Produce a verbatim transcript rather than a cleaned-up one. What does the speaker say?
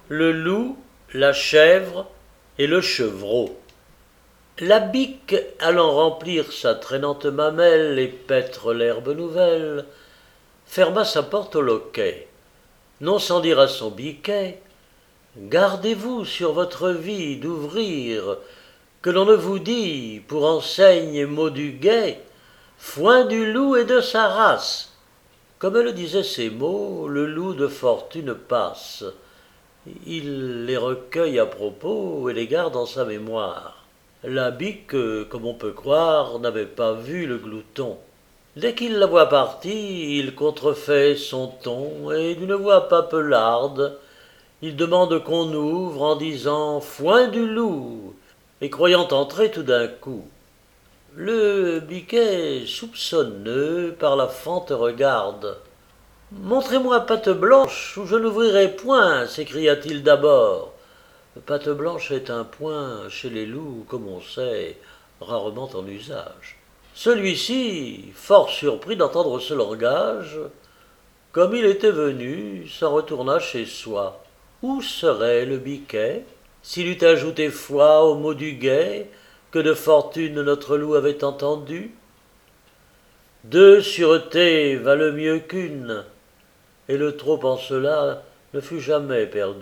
le loup, la chèvre et le chevreau. La bique, allant remplir sa traînante mamelle et paître l'herbe nouvelle, ferma sa porte au loquet, non sans dire à son biquet: Gardez-vous sur votre vie d'ouvrir, que l'on ne vous dit, pour enseigne et mot du guet, foin du loup et de sa race. Comme elle disait ces mots, le loup de fortune passe. Il les recueille à propos et les garde en sa mémoire. La bique, comme on peut croire, n'avait pas vu le glouton. Dès qu'il la voit partie, il contrefait son ton, et d'une voix papellarde, il demande qu'on ouvre en disant « Foin du loup !» et croyant entrer tout d'un coup. Le biquet, soupçonneux, par la fente regarde. « Montrez-moi patte blanche, ou je n'ouvrirai point !» s'écria-t-il d'abord. Patte blanche est un point, chez les loups, comme on sait, rarement en usage. Celui-ci, fort surpris d'entendre ce langage, comme il était venu, s'en retourna chez soi. Où serait le biquet, s'il eût ajouté foi au mot du guet, que de fortune notre loup avait entendu? Deux sûretés valent mieux qu'une, et le trop en cela ne fut jamais perdu.